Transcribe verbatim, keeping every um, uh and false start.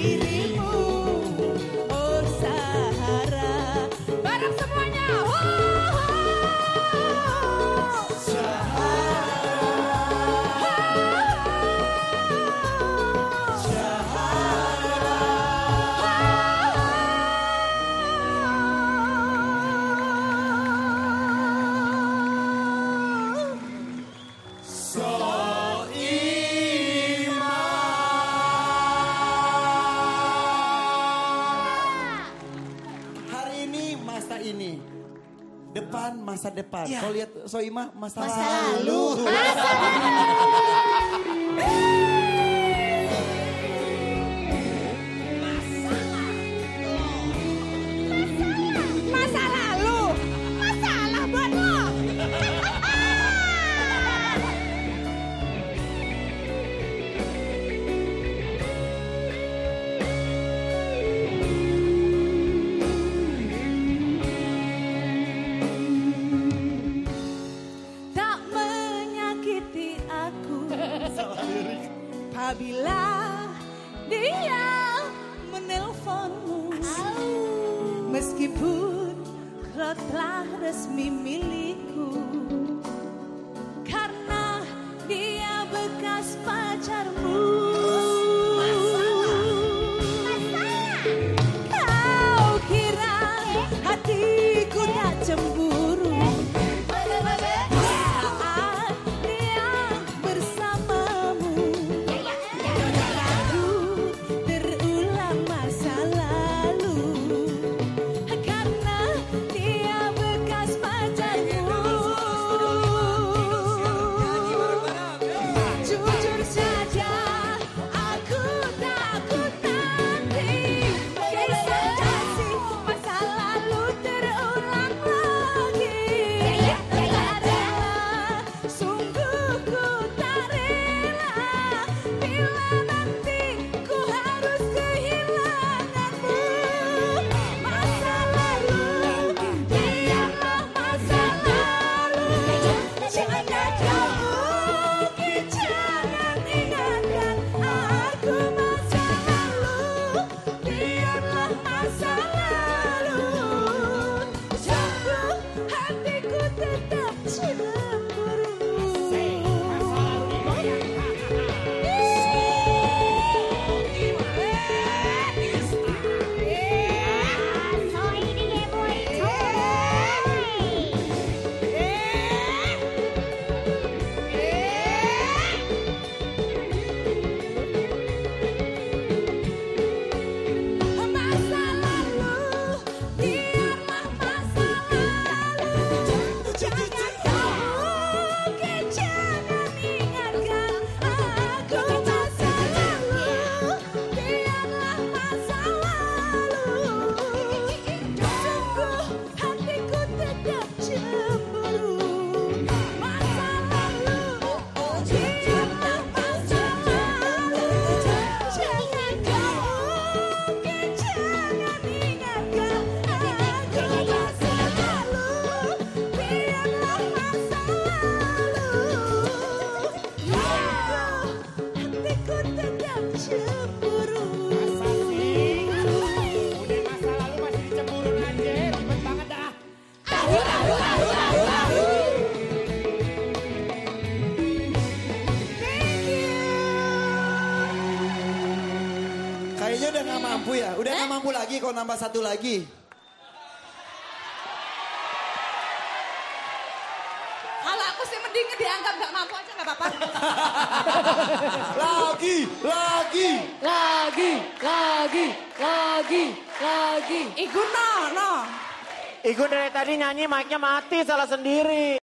dirimu, oh Sahara. Bareng semuanya, oh, ini depan masa depan. Ya. Kau lihat Soimah masa, masa lalu. lalu. Masa lalu. Masa lalu. Masalah buat lo. Apabila dia menelponmu, meskipun kau telah resmi milikku, karena dia bekas pacarmu. Kau kira hatiku tak cemburu saat dia bersamamu. Terulang masa lalu karena dia bekas pacarmu. Jujur saja aku takut nanti kisah kasih masa lalu terulang lagi. Karena sungguh ku tak rela bila nanti ku harus kehilanganmu. Masa lalu biarlah masa lalu. Jangan kau mungkin jangan ingatkan aku. Masa lalu biarlah masa lalu. Sungguh hatiku tetap cemburu. Masa lalu biarlah masa lalu. Jangan kau mungkin jangan ingatkan aku. Masa lalu biarlah masa lalu. Sungguh hatiku tetap cemburu. Masa lalu biarlah masa lalu. Jangan kau mungkin jangan ingatkan aku. Masa lalu biarlah masa lalu. Hatiku tetap cemburu. Udah masa lalu masih dicemburuin aja, ribet banget dah. Kayaknya udah gak mampu ya. Udah gak mampu lagi kau nambah satu lagi. Kalau aku sih mending dianggap gak mampu aja gak apa-apa. Lagi, lagi. Lagi, lagi, lagi, lagi. Iku no, no. Igun dari tadi nyanyi mic-nya mati salah sendiri.